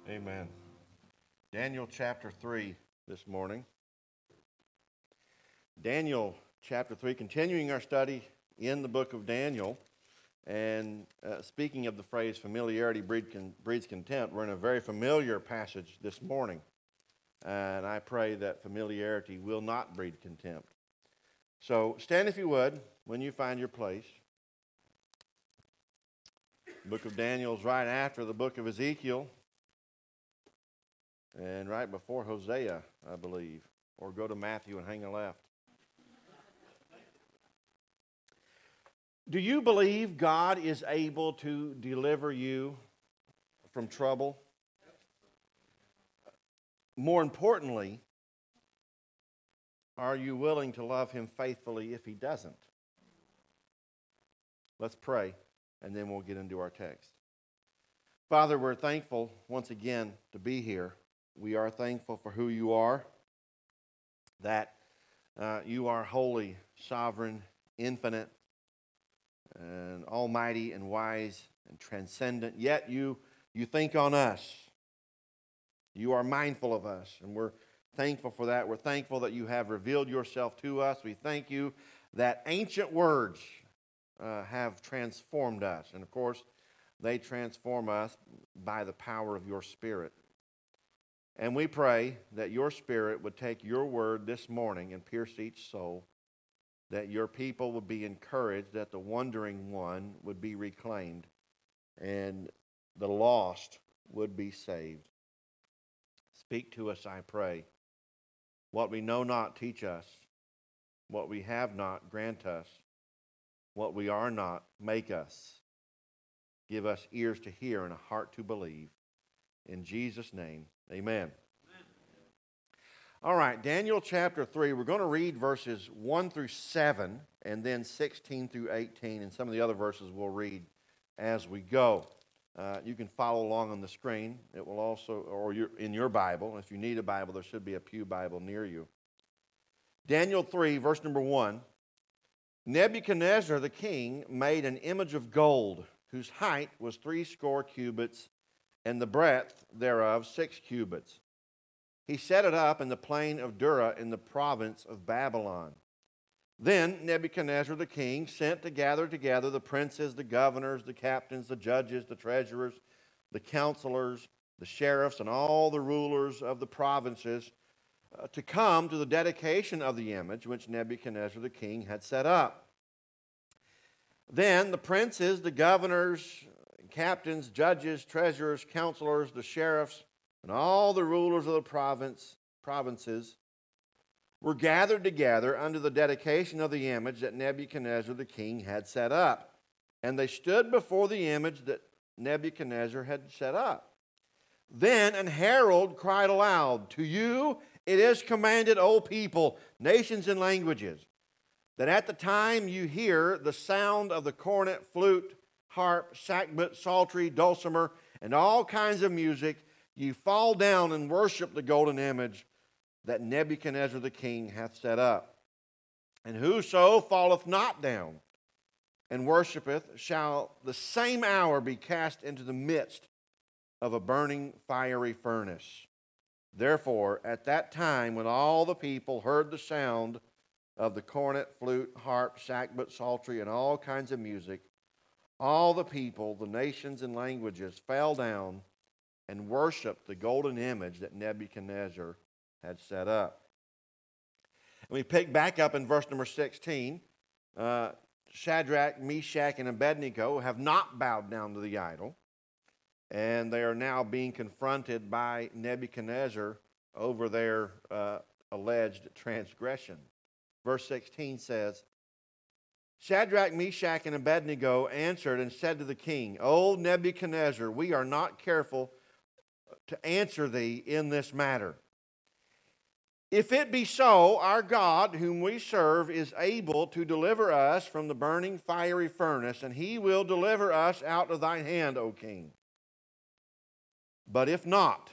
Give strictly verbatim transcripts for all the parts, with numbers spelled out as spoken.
Amen. Daniel chapter three this morning. Daniel chapter three, continuing our study in the book of Daniel. And uh, speaking of the phrase familiarity breed con- breeds contempt, we're in a very familiar passage this morning. And I pray that familiarity will not breed contempt. So stand if you would when you find your place. The book of Daniel is right after the book of Ezekiel. And right before Hosea, I believe. Or go to Matthew and hang a left. Do you believe God is able to deliver you from trouble? More importantly, are you willing to love Him faithfully if He doesn't? Let's pray, and then we'll get into our text. Father, we're thankful once again to be here. We are thankful for who you are, that uh, you are holy, sovereign, infinite, and almighty and wise and transcendent. Yet you, you think on us. You are mindful of us, and we're thankful for that. We're thankful that you have revealed yourself to us. We thank you that ancient words uh, have transformed us. And of course, they transform us by the power of your Spirit. And we pray that your Spirit would take your word this morning and pierce each soul, that your people would be encouraged, that the wandering one would be reclaimed, and the lost would be saved. Speak to us, I pray. What we know not, teach us. What we have not, grant us. What we are not, make us. Give us ears to hear and a heart to believe. In Jesus' name, amen. Amen. All right, Daniel chapter three. We're going to read verses one through seven and then sixteen through eighteen, and some of the other verses we'll read as we go. Uh, you can follow along on the screen. It will also, or your, in your Bible. If you need a Bible, there should be a pew Bible near you. Daniel three, verse number one. Nebuchadnezzar the king made an image of gold, whose height was three score cubits, and the breadth thereof six cubits. He set it up in the plain of Dura in the province of Babylon. Then Nebuchadnezzar the king sent to gather together the princes, the governors, the captains, the judges, the treasurers, the counselors, the sheriffs, and all the rulers of the provinces uh, to come to the dedication of the image which Nebuchadnezzar the king had set up. Then the princes, the governors, captains, judges, treasurers, counselors, the sheriffs, and all the rulers of the province, provinces were gathered together under the dedication of the image that Nebuchadnezzar the king had set up. And they stood before the image that Nebuchadnezzar had set up. Then an herald cried aloud, "To you it is commanded, O people, nations, and languages, that at the time you hear the sound of the cornet, flute, harp, sackbut, psaltery, dulcimer, and all kinds of music, you fall down and worship the golden image that Nebuchadnezzar the king hath set up. And whoso falleth not down and worshipeth shall the same hour be cast into the midst of a burning fiery furnace. Therefore, at that time when all the people heard the sound of the cornet, flute, harp, sackbut, psaltery, and all kinds of music, all the people, the nations and languages, fell down and worshiped the golden image that Nebuchadnezzar had set up. And we pick back up in verse number sixteen. Uh, Shadrach, Meshach, and Abednego have not bowed down to the idol, and they are now being confronted by Nebuchadnezzar over their uh, alleged transgression. Verse sixteen says, Shadrach, Meshach, and Abednego answered and said to the king, O Nebuchadnezzar, we are not careful to answer thee in this matter. If it be so, our God, whom we serve, is able to deliver us from the burning fiery furnace, and he will deliver us out of thine hand, O king. But if not,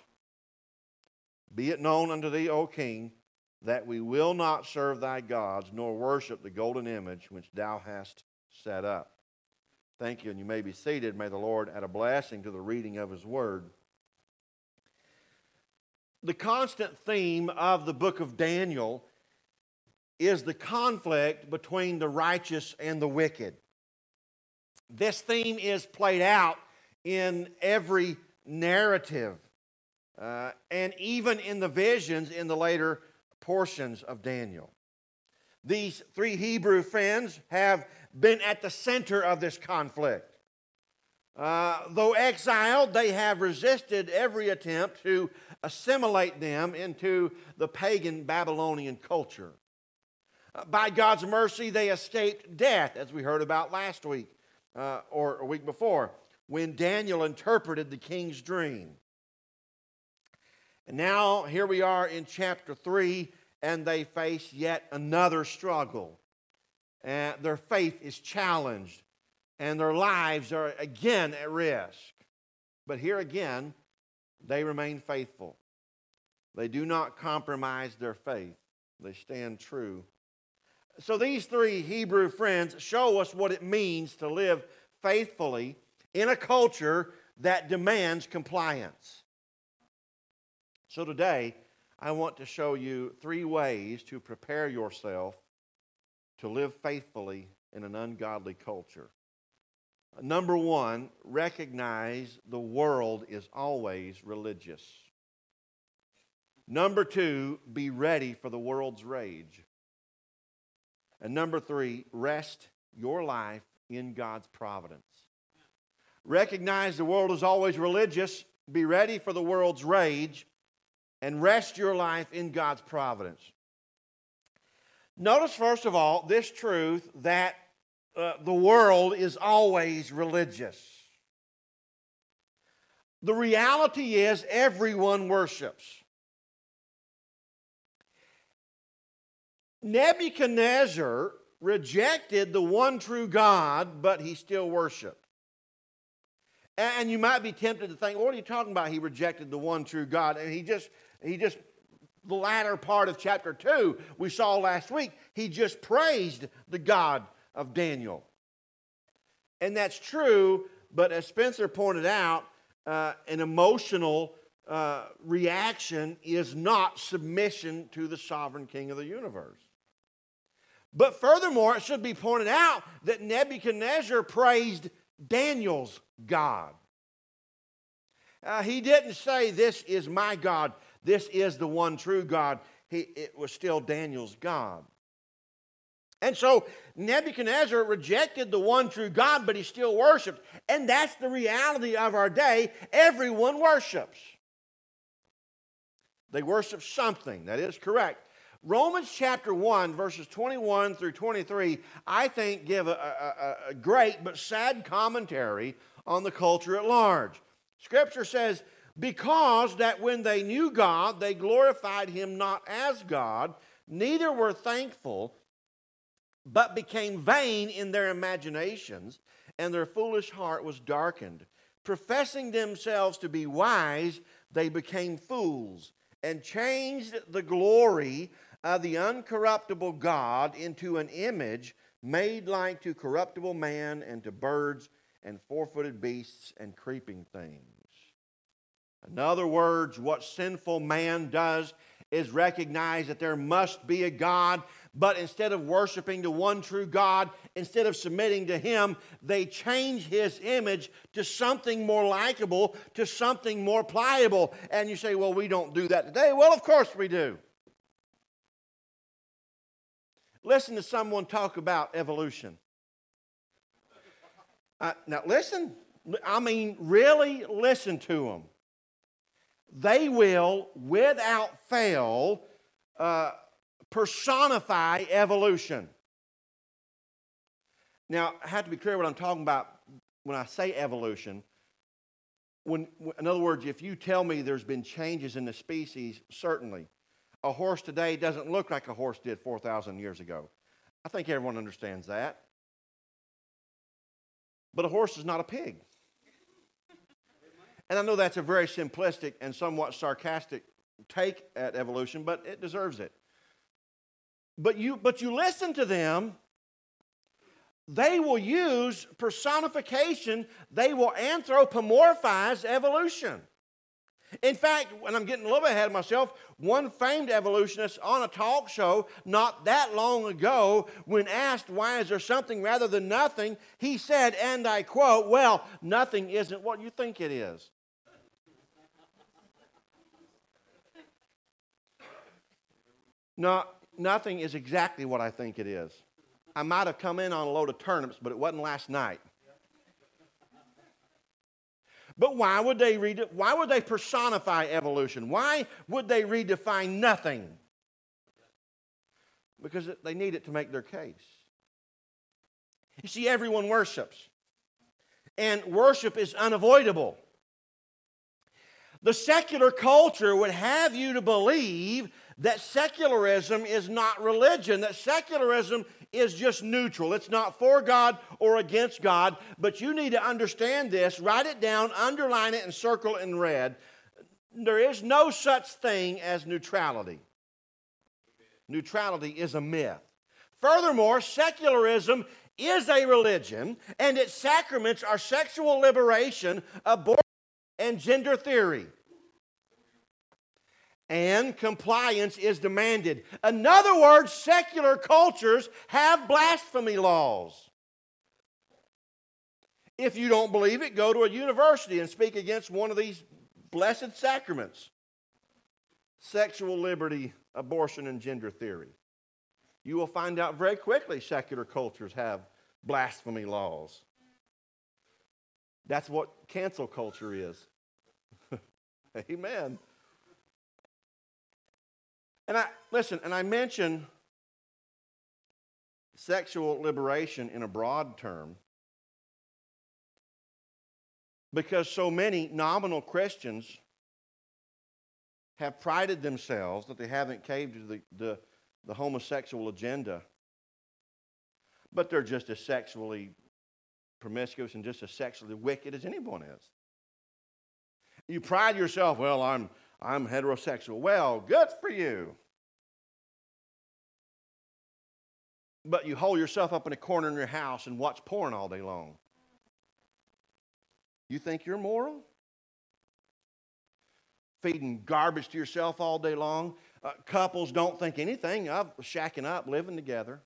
be it known unto thee, O king, that we will not serve thy gods, nor worship the golden image which thou hast set up. Thank you, and you may be seated. May the Lord add a blessing to the reading of his word. the constant theme of the book of Daniel is the conflict between the righteous and the wicked. This theme is played out in every narrative, uh, and even in the visions in the later portions of Daniel. These three Hebrew friends have been at the center of this conflict. Uh, though exiled, they have resisted every attempt to assimilate them into the pagan Babylonian culture. Uh, by God's mercy, they escaped death, as we heard about last week uh, or a week before, when Daniel interpreted the king's dream. And now, here we are in chapter three, and they face yet another struggle. Uh, their faith is challenged, and their lives are again at risk. But here again, they remain faithful. They do not compromise their faith. They stand true. So these three Hebrew friends show us what it means to live faithfully in a culture that demands compliance. So today, I want to show you three ways to prepare yourself to live faithfully in an ungodly culture. Number one, recognize the world is always religious. Number two, be ready for the world's rage. And number three, rest your life in God's providence. Recognize the world is always religious, be ready for the world's rage, and rest your life in God's providence. Notice, first of all, this truth that uh, the world is always religious. The reality is everyone worships. Nebuchadnezzar rejected the one true God, but he still worshiped. And you might be tempted to think, what are you talking about? He rejected the one true God. And he just, he just, the latter part of chapter two, we saw last week, he just praised the God of Daniel. And that's true, but as Spencer pointed out, uh, an emotional uh, reaction is not submission to the sovereign King of the universe. But furthermore, it should be pointed out that Nebuchadnezzar praised Daniel's God. Uh, he didn't say, this is my God, this is the one true God. He, it was still Daniel's God. And so Nebuchadnezzar rejected the one true God, but he still worshiped. And that's the reality of our day. Everyone worships. They worship something. That is correct. Romans chapter one, verses twenty-one through twenty-three, I think give a, a, a great but sad commentary on the culture at large. Scripture says, because that when they knew God, they glorified him not as God, neither were thankful, but became vain in their imaginations, and their foolish heart was darkened. Professing themselves to be wise, they became fools, and changed the glory of the uncorruptible God into an image made like to corruptible man and to birds and four-footed beasts and creeping things. In other words, what sinful man does is recognize that there must be a God, but instead of worshiping the one true God, instead of submitting to him, they change his image to something more likable, to something more pliable. And you say, well, we don't do that today. Well, of course we do. Listen to someone talk about evolution. Uh, now listen, I mean really listen to them. They will, without fail, uh, personify evolution. Now, I have to be clear what I'm talking about when I say evolution. When, in other words, if you tell me there's been changes in the species, certainly. A horse today doesn't look like a horse did four thousand years ago. I think everyone understands that. But a horse is not a pig. And I know that's a very simplistic and somewhat sarcastic take at evolution, but it deserves it. But you, but you listen to them, they will use personification, they will anthropomorphize evolution. In fact, when I'm getting a little bit ahead of myself, one famed evolutionist on a talk show not that long ago, when asked why is there something rather than nothing, he said, and I quote, well, nothing isn't what you think it is. No, nothing is exactly what I think it is. I might have come in on a load of turnips, but it wasn't last night. But why would they read, why would they personify evolution? Why would they redefine nothing? Because they need it to make their case. You see, everyone worships. And worship is unavoidable. The secular culture would have you to believe that secularism is not religion, that secularism is just neutral. It's not for God or against God, but you need to understand this, write it down, underline it, and circle it in red. There is no such thing as neutrality. Neutrality is a myth. Furthermore, secularism is a religion, and its sacraments are sexual liberation, abortion, and gender theory. And compliance is demanded. In other words, secular cultures have blasphemy laws. If you don't believe it, go to a university and speak against one of these blessed sacraments. Sexual liberty, abortion, and gender theory. You will find out very quickly secular cultures have blasphemy laws. That's what cancel culture is. Amen. And I, listen, and I mention sexual liberation in a broad term because so many nominal Christians have prided themselves that they haven't caved to the, the, the homosexual agenda, but they're just as sexually promiscuous and just as sexually wicked as anyone is. You pride yourself, well, I'm I'm heterosexual. Well, good for you. But you hold yourself up in a corner in your house and watch porn all day long. You think you're moral? Feeding garbage to yourself all day long. Uh, couples don't think anything of shacking up, living together.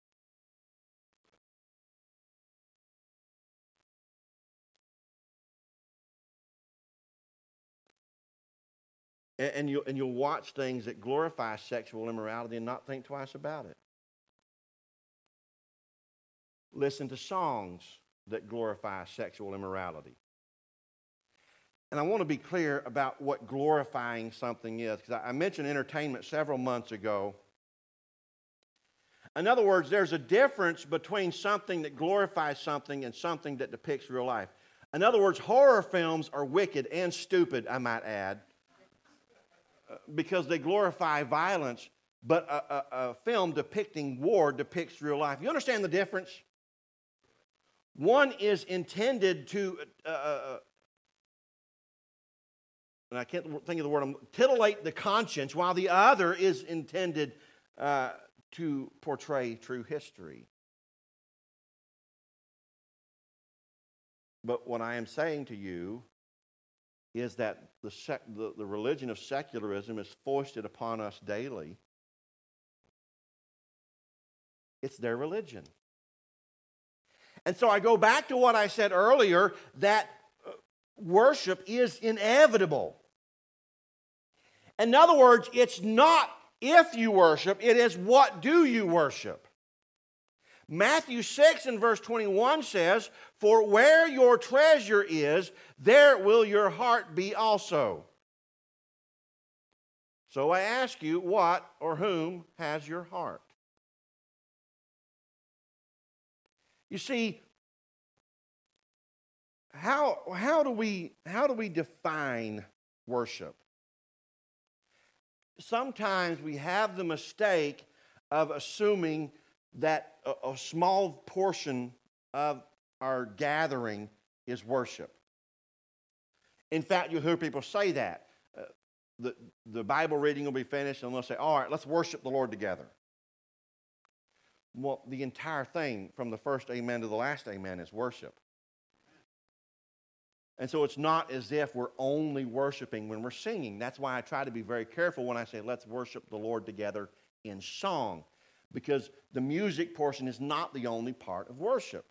And you'll, and you'll watch things that glorify sexual immorality and not think twice about it. Listen to songs that glorify sexual immorality. And I want to be clear about what glorifying something is, because I mentioned entertainment several months ago. In other words, there's a difference between something that glorifies something and something that depicts real life. In other words, horror films are wicked and stupid, I might add, because they glorify violence, but a, a, a film depicting war depicts real life. You understand the difference? One is intended to, uh, uh, and I can't think of the word, titillate the conscience, while the other is intended uh, to portray true history. But what I am saying to you is that the, sec- the, the religion of secularism is foisted upon us daily. It's their religion. And so I go back to what I said earlier, that worship is inevitable. In other words, it's not if you worship, it is what do you worship. Matthew six and verse twenty-one says, "For where your treasure is, there will your heart be also." So I ask you, what or whom has your heart? You see, how, how, do we, how do we define worship? Sometimes we have the mistake of assuming that a, a small portion of our gathering is worship. In fact, you'll hear people say that. Uh, the, the Bible reading will be finished and they'll say, all right, let's worship the Lord together. Well, the entire thing from the first amen to the last amen is worship. And so it's not as if we're only worshiping when we're singing. That's why I try to be very careful when I say, let's worship the Lord together in song. Because the music portion is not the only part of worship.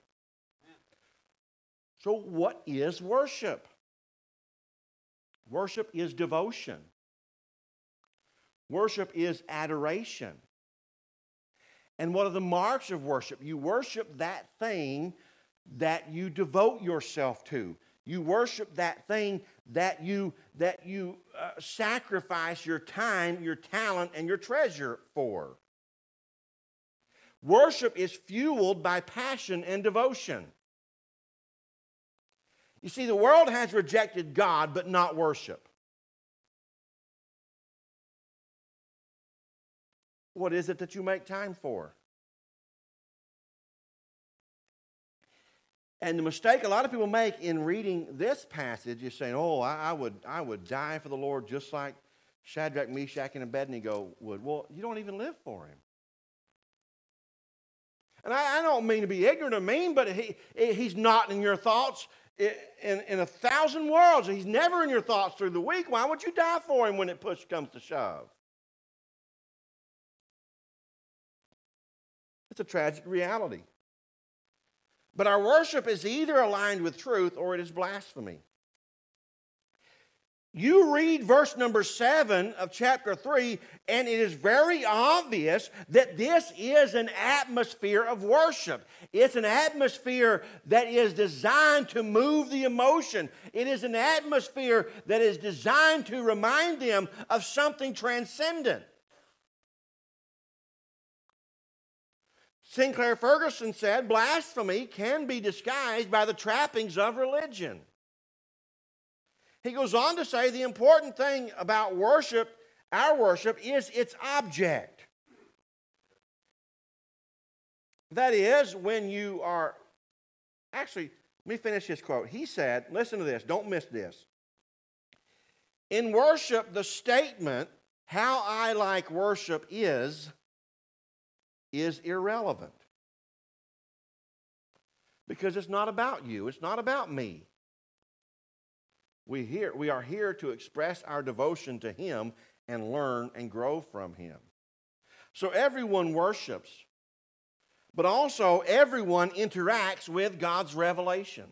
So what is worship? Worship is devotion. Worship is adoration. And what are the marks of worship? You worship that thing that you devote yourself to. You worship that thing that you, that you uh, sacrifice your time, your talent, and your treasure for. Worship is fueled by passion and devotion. You see, the world has rejected God, but not worship. What is it that you make time for? And the mistake a lot of people make in reading this passage is saying, oh, I, I would, I would die for the Lord just like Shadrach, Meshach, and Abednego would. Well, you don't even live for him. And I, I don't mean to be ignorant or mean, but he, he's not in your thoughts in, in a thousand worlds. He's never in your thoughts through the week. Why would you die for him when it push comes to shove? It's a tragic reality. But our worship is either aligned with truth or it is blasphemy. You read verse number seven of chapter three, and it is very obvious that this is an atmosphere of worship. It's an atmosphere that is designed to move the emotion. It is an atmosphere that is designed to remind them of something transcendent. Sinclair Ferguson said, blasphemy can be disguised by the trappings of religion. He goes on to say the important thing about worship, our worship, is its object. That is, when you are, actually, let me finish his quote. He said, listen to this, don't miss this. In worship, the statement, how I like worship is, is irrelevant. Because it's not about you. It's not about me. We, here, we are here to express our devotion to Him and learn and grow from Him. So everyone worships, but also everyone interacts with God's revelation.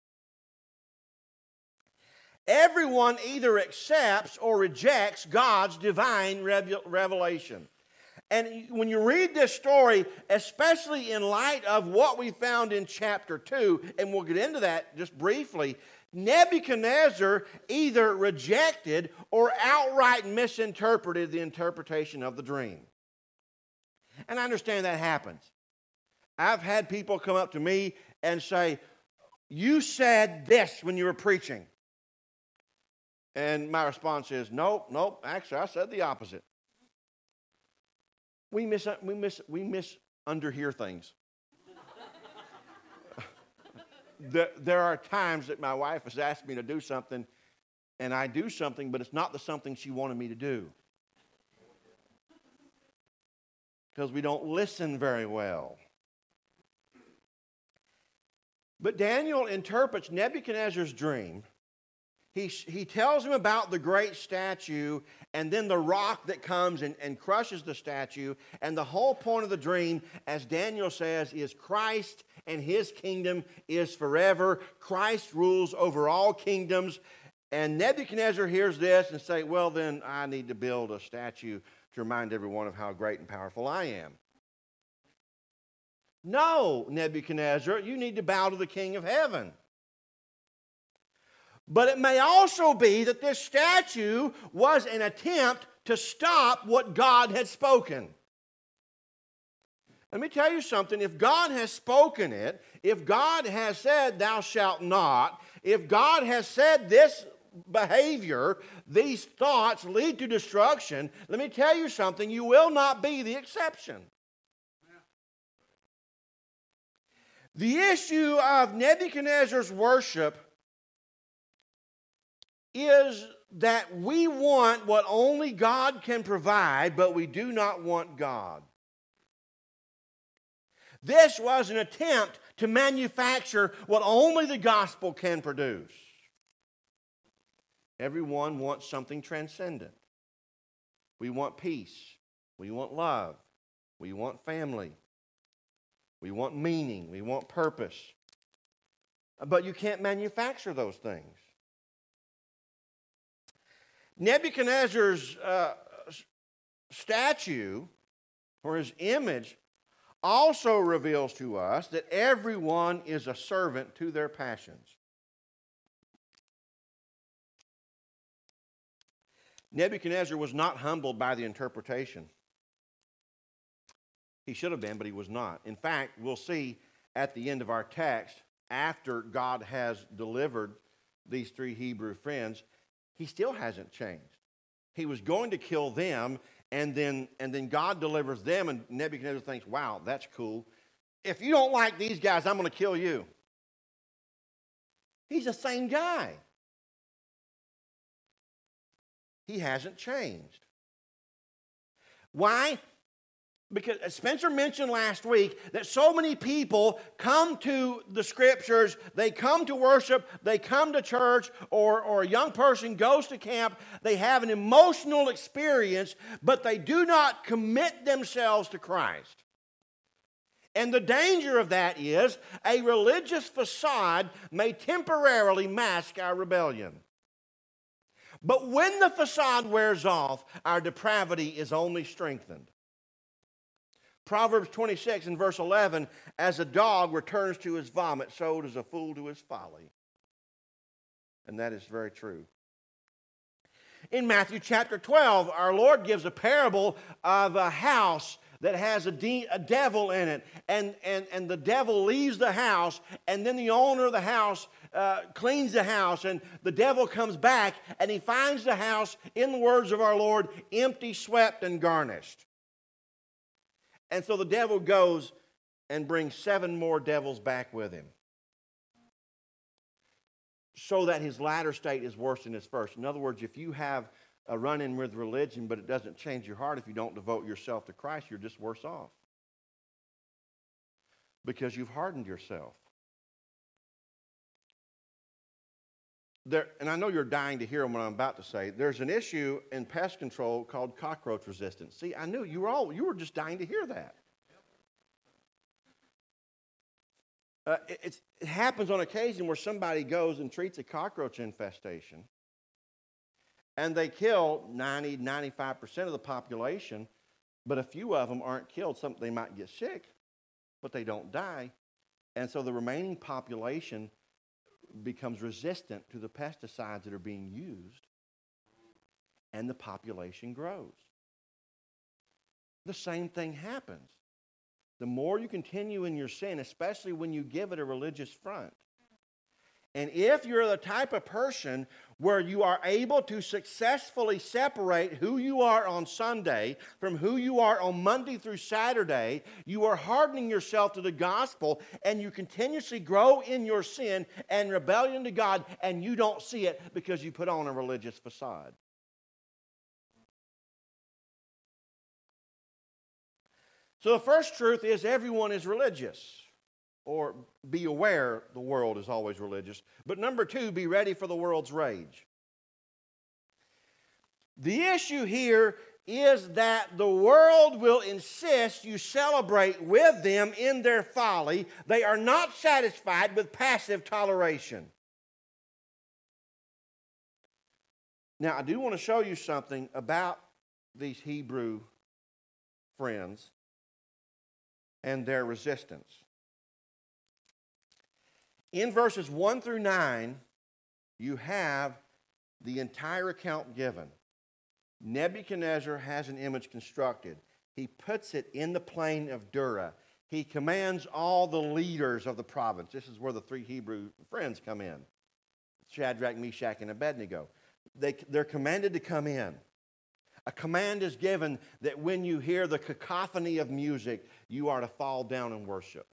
Everyone either accepts or rejects God's divine revelation. And when you read this story, especially in light of what we found in chapter two, and we'll get into that just briefly, Nebuchadnezzar either rejected or outright misinterpreted the interpretation of the dream. And I understand that happens. I've had people come up to me and say, you said this when you were preaching. And my response is, nope, nope, actually I said the opposite. We mis we mis we misunderhear things. there, there are times that my wife has asked me to do something, and I do something, but it's not the something she wanted me to do. Because we don't listen very well. But Daniel interprets Nebuchadnezzar's dream. He, he tells him about the great statue and then the rock that comes and, and crushes the statue. And the whole point of the dream, as Daniel says, is Christ and His kingdom is forever. Christ rules over all kingdoms. And Nebuchadnezzar hears this and says, well, then I need to build a statue to remind everyone of how great and powerful I am. No, Nebuchadnezzar, you need to bow to the King of heaven. But it may also be that this statue was an attempt to stop what God had spoken. Let me tell you something. If God has spoken it, if God has said, thou shalt not, if God has said this behavior, these thoughts lead to destruction, let me tell you something, you will not be the exception. The issue of Nebuchadnezzar's worship is that we want what only God can provide, but we do not want God. This was an attempt to manufacture what only the gospel can produce. Everyone wants something transcendent. We want peace. We want love. We want family. We want meaning. We want purpose. But you can't manufacture those things. Nebuchadnezzar's uh, statue, or his image, also reveals to us that everyone is a servant to their passions. Nebuchadnezzar was not humbled by the interpretation. He should have been, but he was not. In fact, we'll see at the end of our text, after God has delivered these three Hebrew friends, he still hasn't changed. He was going to kill them, and then, and then God delivers them, and Nebuchadnezzar thinks, wow, that's cool. If you don't like these guys, I'm going to kill you. He's the same guy. He hasn't changed. Why? Because Spencer mentioned last week that so many people come to the Scriptures, they come to worship, they come to church, or, or a young person goes to camp, they have an emotional experience, but they do not commit themselves to Christ. And the danger of that is a religious facade may temporarily mask our rebellion. But when the facade wears off, our depravity is only strengthened. Proverbs twenty-six and verse eleven, as a dog returns to his vomit, so does a fool to his folly. And that is very true. In Matthew chapter twelve, our Lord gives a parable of a house that has a, de- a devil in it. And, and, and the devil leaves the house, and then the owner of the house uh, cleans the house, and the devil comes back, and he finds the house, in the words of our Lord, empty, swept, and garnished. And so the devil goes and brings seven more devils back with him, so that his latter state is worse than his first. In other words, if you have a run-in with religion, but it doesn't change your heart, if you don't devote yourself to Christ, you're just worse off. Because you've hardened yourself. There, and I know you're dying to hear what I'm about to say. There's an issue in pest control called cockroach resistance. See, I knew you were all, you were just dying to hear that. Uh, it, it's, it happens on occasion where somebody goes and treats a cockroach infestation, and they kill ninety, ninety-five percent of the population, but a few of them aren't killed. Some, they might get sick, but they don't die. And so the remaining population becomes resistant to the pesticides that are being used, and the population grows. The same thing happens. The more you continue in your sin, especially when you give it a religious front. And if you're the type of person where you are able to successfully separate who you are on Sunday from who you are on Monday through Saturday, you are hardening yourself to the gospel, and you continuously grow in your sin and rebellion to God, and you don't see it because you put on a religious facade. So the first truth is everyone is religious. Or be aware the world is always religious. But number two, be ready for the world's rage. The issue here is that the world will insist you celebrate with them in their folly. They are not satisfied with passive toleration. Now, I do want to show you something about these Hebrew friends and their resistance. In verses one through nine, you have the entire account given. Nebuchadnezzar has an image constructed. He puts it in the plain of Dura. He commands all the leaders of the province. This is where the three Hebrew friends come in. Shadrach, Meshach, and Abednego. They, they're commanded to come in. A command is given that when you hear the cacophony of music, you are to fall down and worship.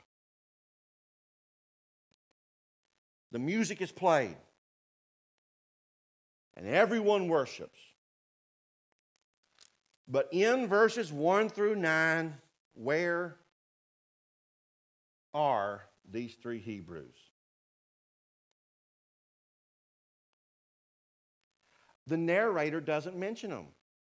The music is played, and everyone worships. But in verses one through nine, where are these three Hebrews? The narrator doesn't mention them.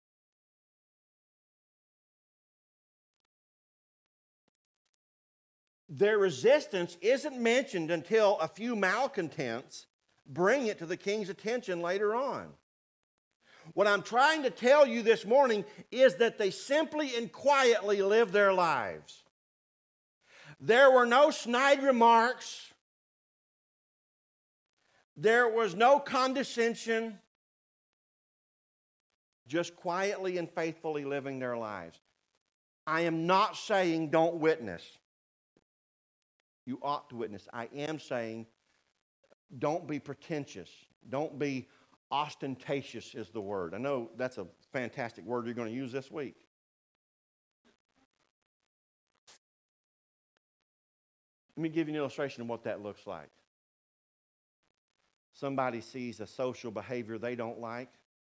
Their resistance isn't mentioned until a few malcontents bring it to the king's attention later on. What I'm trying to tell you this morning is that they simply and quietly lived their lives. There were no snide remarks. There was no condescension. Just quietly and faithfully living their lives. I am not saying don't witness. You ought to witness. I am saying don't be pretentious. Don't be ostentatious is the word. I know that's a fantastic word you're going to use this week. Let me give you an illustration of what that looks like. Somebody sees a social behavior they don't like.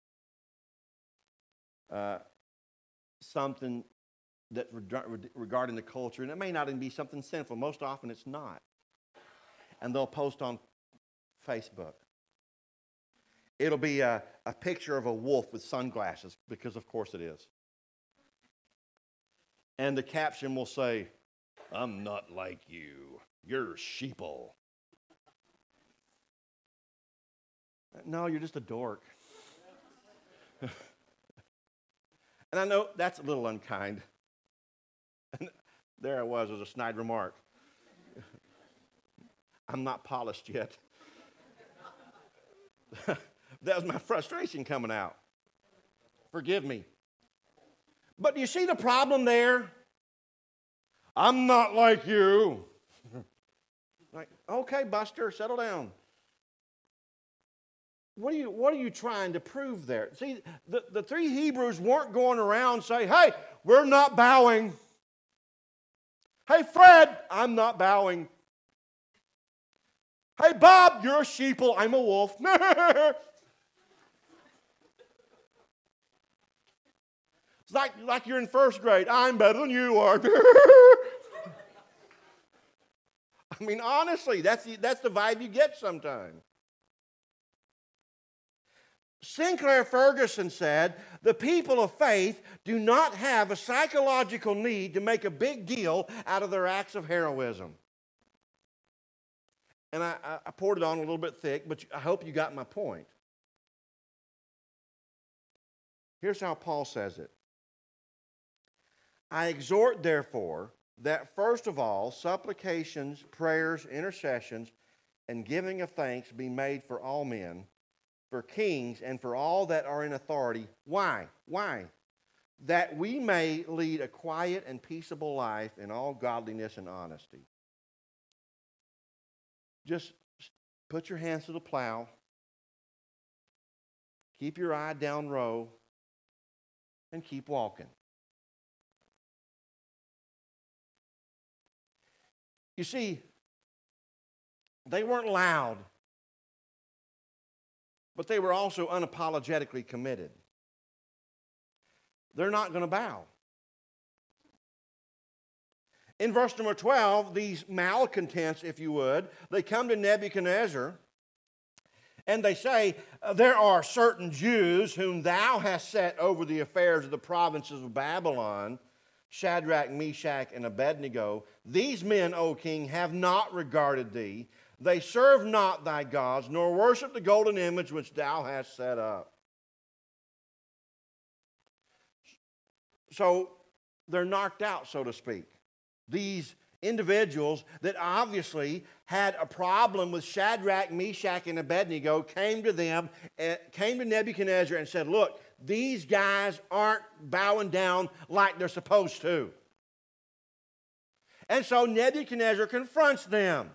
Uh, something that regarding the culture, and it may not even be something sinful. Most often it's not. And they'll post on Facebook. It'll be a, a picture of a wolf with sunglasses, because of course it is. And the caption will say, "I'm not like you. You're sheeple." No, you're just a dork. And I know that's a little unkind. And there I was, it was a snide remark. I'm not polished yet. That was my frustration coming out. Forgive me. But do you see the problem there? I'm not like you. Like, okay, Buster, settle down. What are you, what are you trying to prove there? See, the, the three Hebrews weren't going around saying, "Hey, we're not bowing. Hey, Fred, I'm not bowing. Hey, Bob, you're a sheeple. I'm a wolf." It's like, like you're in first grade. "I'm better than you are." I mean, honestly, that's the, that's the vibe you get sometimes. Sinclair Ferguson said, "The people of faith do not have a psychological need to make a big deal out of their acts of heroism." And I, I poured it on a little bit thick, but I hope you got my point. Here's how Paul says it. "I exhort, therefore, that first of all, supplications, prayers, intercessions, and giving of thanks be made for all men, for kings, and for all that are in authority." Why? Why? "That we may lead a quiet and peaceable life in all godliness and honesty." Just put your hands to the plow. Keep your eye down row. And keep walking. You see, they weren't loud, but they were also unapologetically committed. They're not going to bow. In verse number twelve, these malcontents, if you would, they come to Nebuchadnezzar and they say, "There are certain Jews whom thou hast set over the affairs of the provinces of Babylon, Shadrach, Meshach, and Abednego. These men, O king, have not regarded thee. They serve not thy gods, nor worship the golden image which thou hast set up." So they're knocked out, so to speak. These individuals that obviously had a problem with Shadrach, Meshach, and Abednego came to them, came to Nebuchadnezzar and said, "Look, these guys aren't bowing down like they're supposed to." And so Nebuchadnezzar confronts them.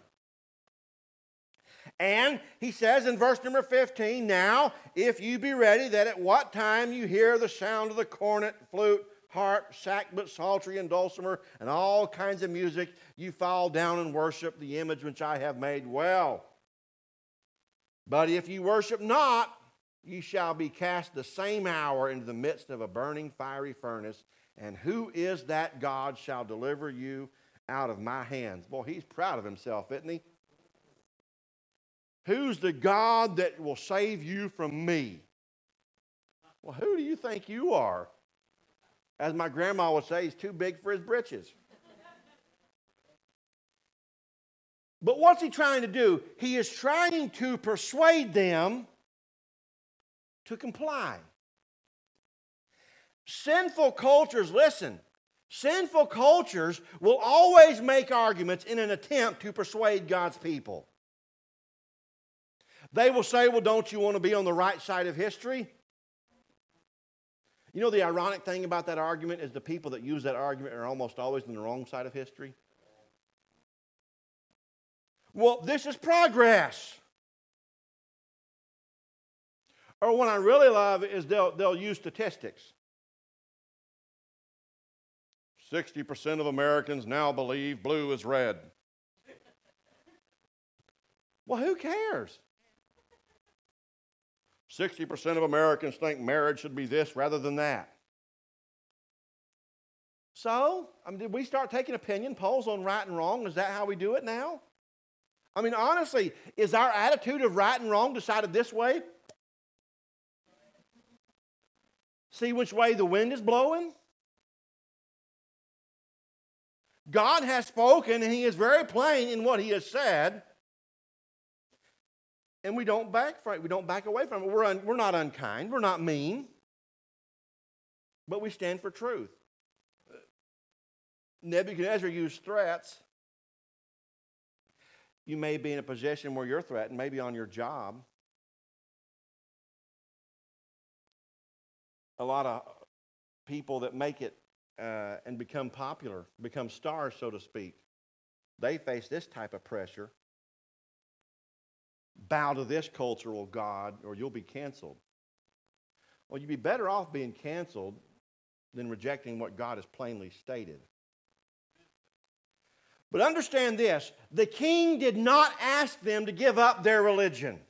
And he says in verse number fifteen, "Now, if you be ready, that at what time you hear the sound of the cornet, flute, harp, sackbut, psaltery, and dulcimer, and all kinds of music, you fall down and worship the image which I have made well. But if you worship not, you shall be cast the same hour into the midst of a burning fiery furnace. And who is that God shall deliver you out of my hands?" Boy, he's proud of himself, isn't he? Who's the God that will save you from me? Well, who do you think you are? As my grandma would say, he's too big for his britches. But what's he trying to do? He is trying to persuade them to comply. Sinful cultures, listen, sinful cultures will always make arguments in an attempt to persuade God's people. They will say, well, don't you want to be on the right side of history? You know, the ironic thing about that argument is the people that use that argument are almost always on the wrong side of history. Well, this is progress. Or what I really love is they'll, they'll use statistics. sixty percent of Americans now believe blue is red. Well, who cares? sixty percent of Americans think marriage should be this rather than that. So, I mean, did we start taking opinion polls on right and wrong? Is that how we do it now? I mean, honestly, is our attitude of right and wrong decided this way? See which way the wind is blowing? God has spoken, and He is very plain in what He has said. And we don't back from it. We don't back away from it. We're, un, we're not unkind. We're not mean. But we stand for truth. Nebuchadnezzar used threats. You may be in a position where you're threatened, maybe on your job. A lot of people that make it uh, and become popular, become stars, so to speak, they face this type of pressure. Bow to this cultural god or you'll be canceled. Well, you'd be better off being canceled than rejecting what God has plainly stated. But understand this, the king did not ask them to give up their religion.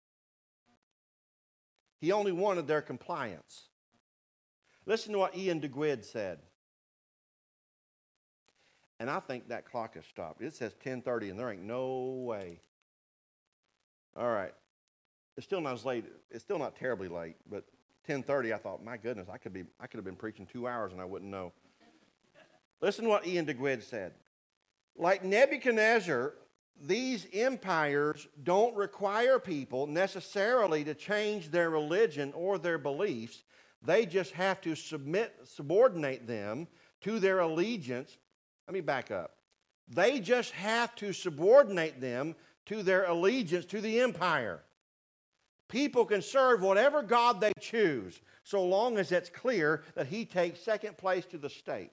He only wanted their compliance. Listen to what Ian DeGuid said. And I think that clock has stopped. It says ten thirty and there ain't no way. All right. It's still not as late. It's still not terribly late, but ten thirty I thought, my goodness, I could be I could have been preaching two hours and I wouldn't know. Listen to what Ian DeGuid said. Like Nebuchadnezzar, these empires don't require people necessarily to change their religion or their beliefs. They just have to submit, subordinate them to their allegiance. Let me back up. They just have to subordinate them to their allegiance to the empire. People can serve whatever God they choose, so long as it's clear that He takes second place to the state.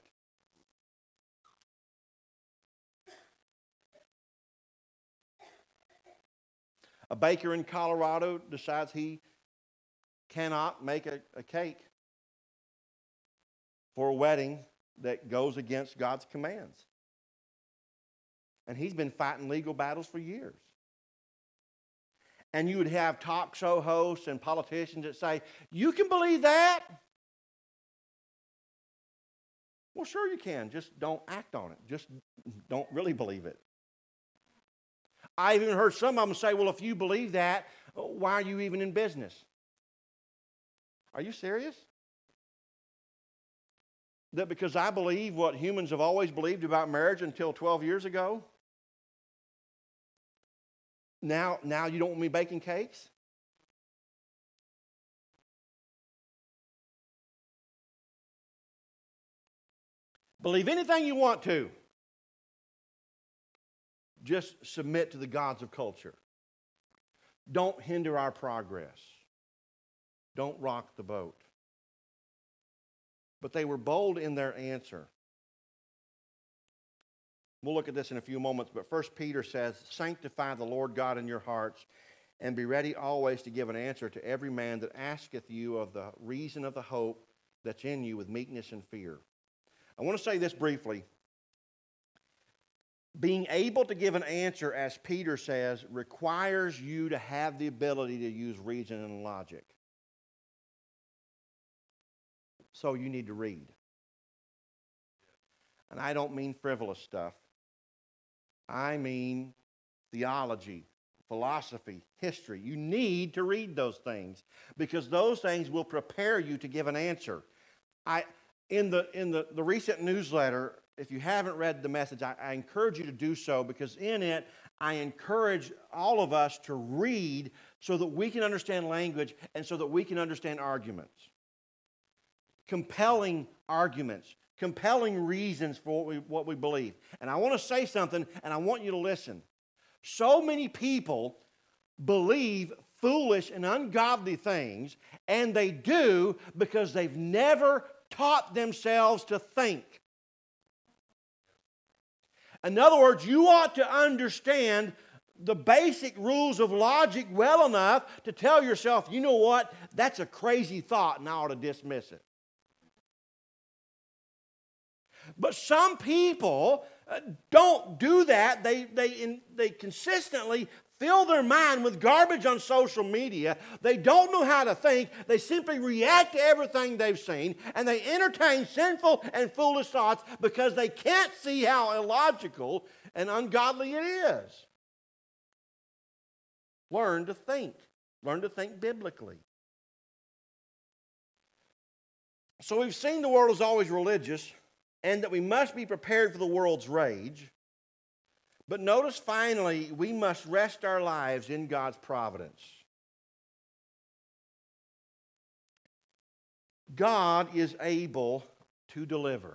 A baker in Colorado decides he cannot make a, a cake for a wedding that goes against God's commands. And he's been fighting legal battles for years. And you would have talk show hosts and politicians that say, you can believe that? Well, sure you can. Just don't act on it. Just don't really believe it. I've even heard some of them say, well, if you believe that, why are you even in business? Are you serious? That because I believe what humans have always believed about marriage until twelve years ago, now, now you don't want me baking cakes? Believe anything you want to. Just submit to the gods of culture. Don't hinder our progress. Don't rock the boat. But they were bold in their answer. We'll look at this in a few moments, but First Peter says, sanctify the Lord God in your hearts, and be ready always to give an answer to every man that asketh you of the reason of the hope that's in you with meekness and fear. I want to say this briefly. Being able to give an answer, as Peter says, requires you to have the ability to use reason and logic. So you need to read. And I don't mean frivolous stuff. I mean theology, philosophy, history. You need to read those things because those things will prepare you to give an answer. I, in the, in the, the recent newsletter, if you haven't read the message, I, I encourage you to do so because in it, I encourage all of us to read so that we can understand language and so that we can understand arguments. Compelling arguments, compelling reasons for what we, what we believe. And I want to say something, and I want you to listen. So many people believe foolish and ungodly things, and they do because they've never taught themselves to think. In other words, you ought to understand the basic rules of logic well enough to tell yourself, you know what, that's a crazy thought and I ought to dismiss it. But some people uh, don't do that. They, they, in, they consistently fill their mind with garbage on social media. They don't know how to think. They simply react to everything they've seen, and they entertain sinful and foolish thoughts because they can't see how illogical and ungodly it is. Learn to think. Learn to think biblically. So we've seen the world is always religious, and that we must be prepared for the world's rage. But notice finally, we must rest our lives in God's providence. God is able to deliver.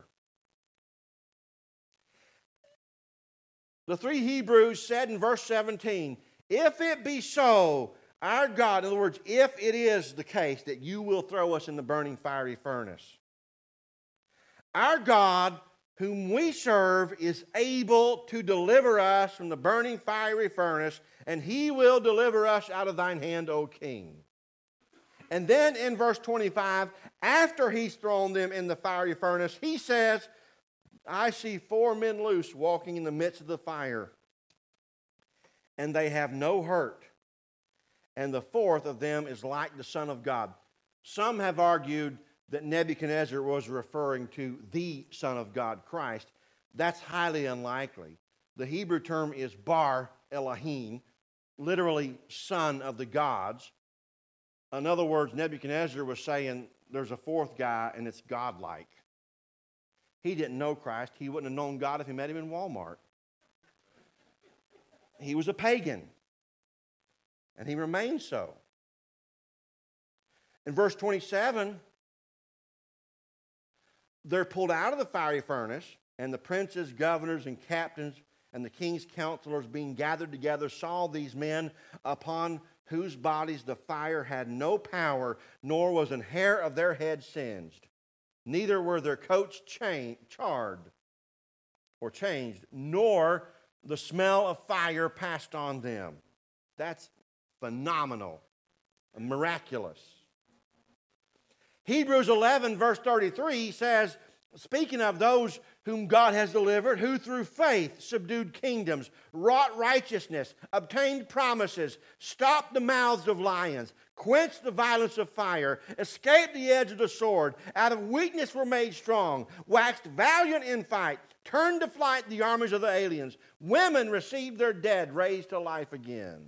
The three Hebrews said in verse seventeen, if it be so, our God, in other words, if it is the case that you will throw us in the burning fiery furnace, our God, whom we serve, is able to deliver us from the burning fiery furnace, and he will deliver us out of thine hand, O king. And then in verse twenty-five, after he's thrown them in the fiery furnace, he says, I see four men loose walking in the midst of the fire, and they have no hurt. And the fourth of them is like the Son of God. Some have argued that Nebuchadnezzar was referring to the Son of God, Christ. That's highly unlikely. The Hebrew term is Bar Elohim, literally son of the gods. In other words, Nebuchadnezzar was saying there's a fourth guy and it's godlike. He didn't know Christ. He wouldn't have known God if he met him in Walmart. He was a pagan, and he remained so. In verse twenty-seven, they're pulled out of the fiery furnace, and the princes, governors, and captains, and the king's counselors being gathered together saw these men upon whose bodies the fire had no power, nor was an hair of their head singed. Neither were their coats cha- charred or changed, nor the smell of fire passed on them. That's phenomenal and miraculous. Hebrews eleven, verse thirty-three says, speaking of those whom God has delivered, who through faith subdued kingdoms, wrought righteousness, obtained promises, stopped the mouths of lions, quenched the violence of fire, escaped the edge of the sword, out of weakness were made strong, waxed valiant in fight, turned to flight the armies of the aliens. Women received their dead raised to life again.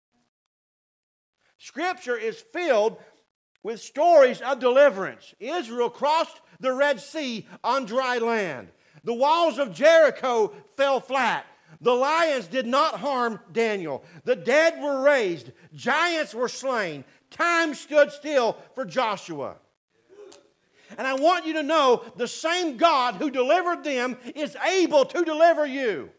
Scripture is filled with stories of deliverance. Israel crossed the Red Sea on dry land. The walls of Jericho fell flat. The lions did not harm Daniel. The dead were raised. Giants were slain. Time stood still for Joshua. And I want you to know the same God who delivered them is able to deliver you.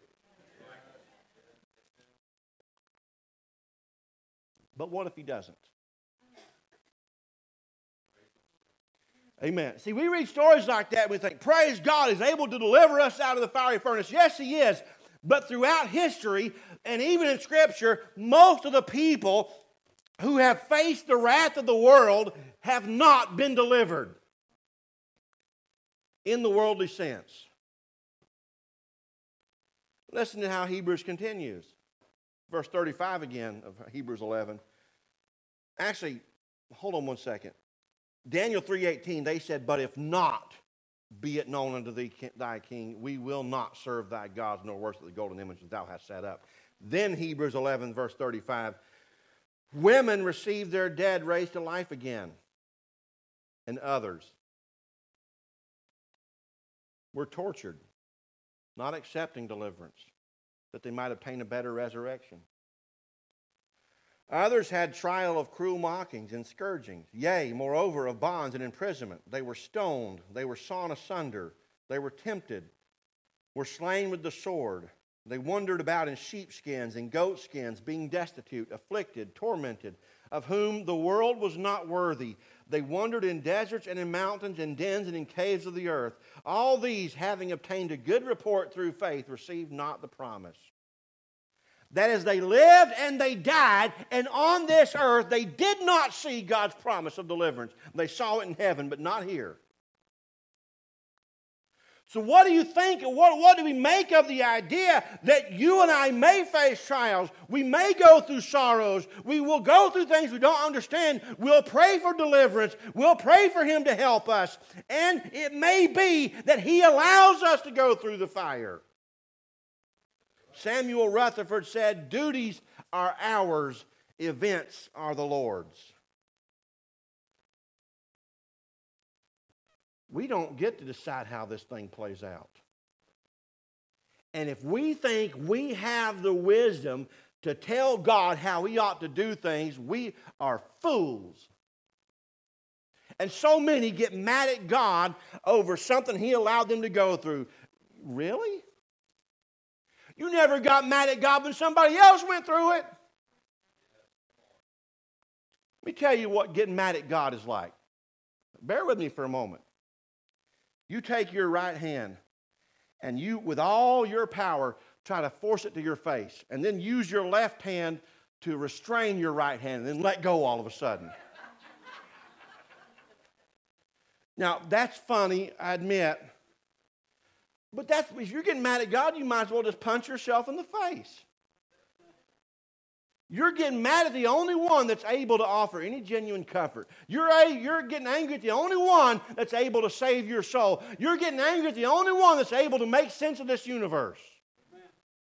But what if he doesn't? Amen. See, we read stories like that and we think, praise God, he's able to deliver us out of the fiery furnace. Yes, he is. But throughout history, and even in Scripture, most of the people who have faced the wrath of the world have not been delivered in the worldly sense. Listen to how Hebrews continues. Verse thirty-five again of Hebrews eleven. Actually, hold on one second. Daniel three eighteen, they said, but if not, be it known unto thee, thy king, we will not serve thy gods, nor worship the golden image that thou hast set up. Then Hebrews eleven, verse thirty-five. Women receive their dead raised to life again. And others were tortured, not accepting deliverance, that they might obtain a better resurrection. Others had trial of cruel mockings and scourgings, yea, moreover, of bonds and imprisonment. They were stoned, they were sawn asunder, they were tempted, were slain with the sword. They wandered about in sheepskins and goatskins, being destitute, afflicted, tormented, of whom the world was not worthy. They wandered in deserts and in mountains, in dens and in caves of the earth. All these, having obtained a good report through faith, received not the promise. That is, they lived and they died, and on this earth they did not see God's promise of deliverance. They saw it in heaven, but not here. So what do you think, what, what do we make of the idea that you and I may face trials, we may go through sorrows, we will go through things we don't understand, we'll pray for deliverance, we'll pray for Him to help us, and it may be that He allows us to go through the fire. Samuel Rutherford said, duties are ours, events are the Lord's. We don't get to decide how this thing plays out. And if we think we have the wisdom to tell God how He ought to do things, we are fools. And so many get mad at God over something He allowed them to go through. Really? You never got mad at God when somebody else went through it. Let me tell you what getting mad at God is like. Bear with me for a moment. You take your right hand and you, with all your power, try to force it to your face, and then use your left hand to restrain your right hand and then let go all of a sudden. Now, that's funny, I admit. But that's, if you're getting mad at God, you might as well just punch yourself in the face. You're getting mad at the only one that's able to offer any genuine comfort. You're, a, you're getting angry at the only one that's able to save your soul. You're getting angry at the only one that's able to make sense of this universe. Amen.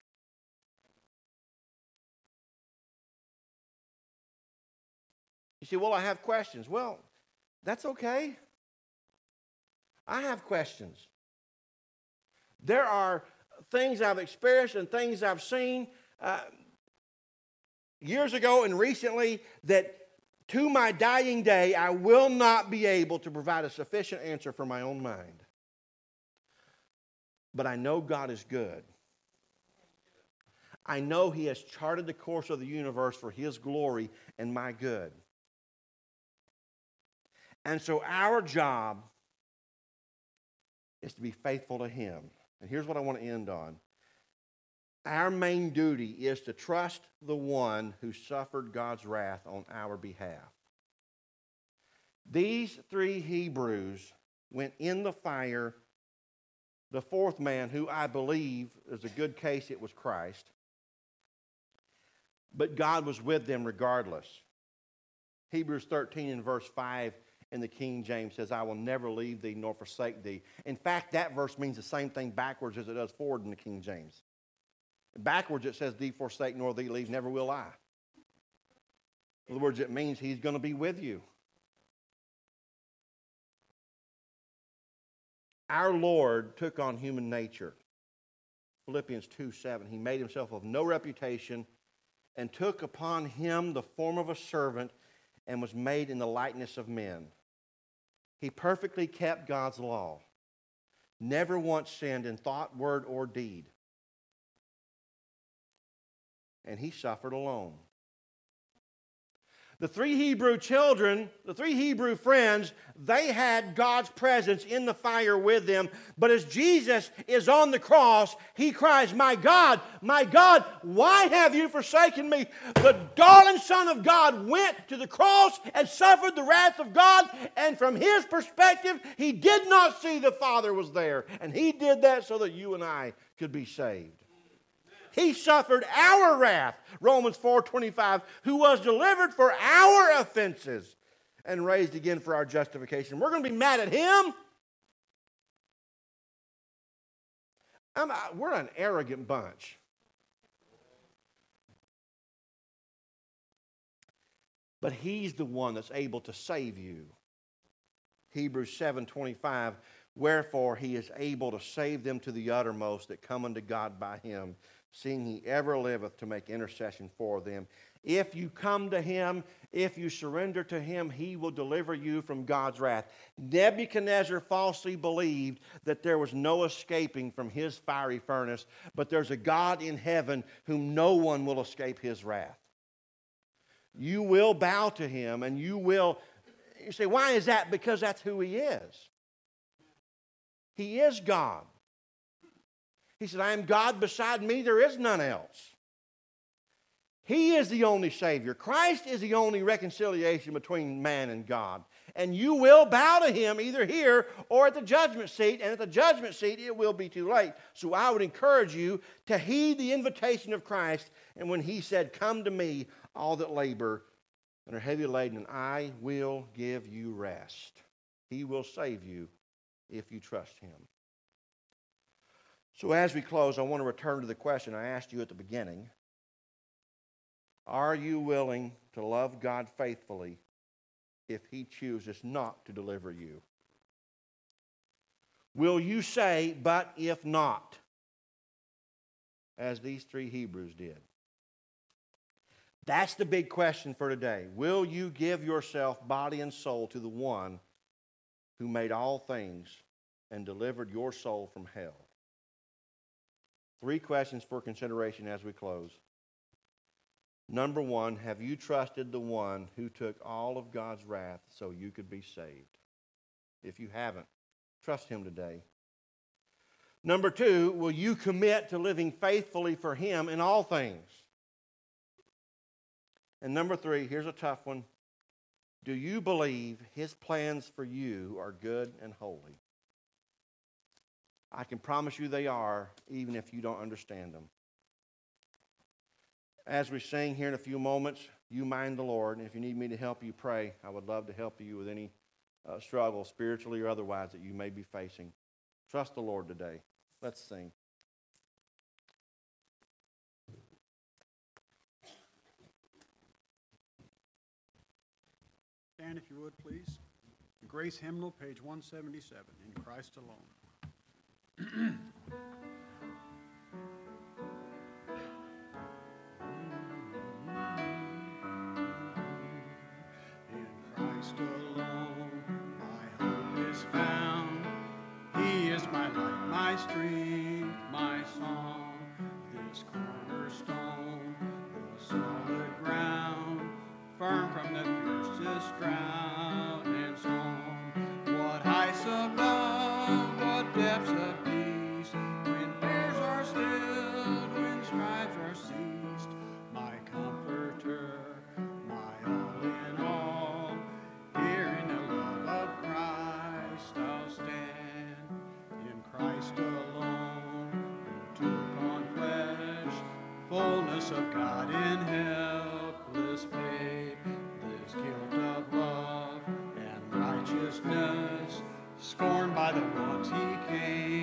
You say, well, I have questions. Well, that's okay. I have questions. There are things I've experienced and things I've seen uh, years ago and recently that to my dying day I will not be able to provide a sufficient answer for my own mind. But I know God is good. I know He has charted the course of the universe for His glory and my good. And so our job is to be faithful to Him. And here's what I want to end on. Our main duty is to trust the one who suffered God's wrath on our behalf. These three Hebrews went in the fire. The fourth man, who I believe is a good case, it was Christ. But God was with them regardless. Hebrews thirteen and verse five in the King James says, I will never leave thee nor forsake thee. In fact, that verse means the same thing backwards as it does forward in the King James. Backwards it says, thee forsake nor thee leave, never will I. In other words, it means He's going to be with you. Our Lord took on human nature. Philippians two seven, He made Himself of no reputation and took upon Him the form of a servant and was made in the likeness of men. He perfectly kept God's law, never once sinned in thought, word, or deed. And He suffered alone. The three Hebrew children, the three Hebrew friends, they had God's presence in the fire with them. But as Jesus is on the cross, He cries, my God, my God, why have you forsaken me? The darling Son of God went to the cross and suffered the wrath of God. And from His perspective, He did not see the Father was there. And He did that so that you and I could be saved. He suffered our wrath, Romans four twenty-five, who was delivered for our offenses and raised again for our justification. We're going to be mad at Him? I'm, we're an arrogant bunch. but he's the one that's able to save you. Hebrews seven twenty-five, wherefore he is able to save them to the uttermost that come unto God by him, seeing he ever liveth to make intercession for them. If you come to him, if you surrender to him, he will deliver you from God's wrath. Nebuchadnezzar falsely believed that there was no escaping from his fiery furnace, but there's a God in heaven whom no one will escape his wrath. You will bow to him, and you will... You say, why is that? Because that's who he is. He is God. He said, I am God, beside me there is none else. He is the only Savior. Christ is the only reconciliation between man and God. And you will bow to him either here or at the judgment seat. And at the judgment seat, it will be too late. So I would encourage you to heed the invitation of Christ. And when he said, come to me, all that labor and are heavy laden, and I will give you rest. He will save you if you trust him. So as we close, I want to return to the question I asked you at the beginning. Are you willing to love God faithfully if he chooses not to deliver you? Will you say, but if not, as these three Hebrews did? That's the big question for today. Will you give yourself, body and soul, to the one who made all things and delivered your soul from hell? Three questions for consideration as we close. Number one, have you trusted the one who took all of God's wrath so you could be saved? If you haven't, trust him today. Number two, will you commit to living faithfully for him in all things? And number three, here's a tough one. Do you believe his plans for you are good and holy? I can promise you they are, even if you don't understand them. As we sing here in a few moments, you mind the Lord. And if you need me to help you pray, I would love to help you with any uh, struggle, spiritually or otherwise, that you may be facing. Trust the Lord today. Let's sing. Stand if you would, please. The Grace Hymnal, page one seventy-seven, In Christ Alone. Christ alone, my hope is found. He is my light, my strength, my song. This cornerstone, the solid ground, firm from the fiercest drought and storm. What heights of love, what depths of peace, when fears are stilled, when strives are ceased. My comforter, my all in all. Here in the love of Christ I'll stand, in Christ alone, who took on flesh, fullness of God in helpless faith, this guilt of love and righteousness, scorned by the ones he came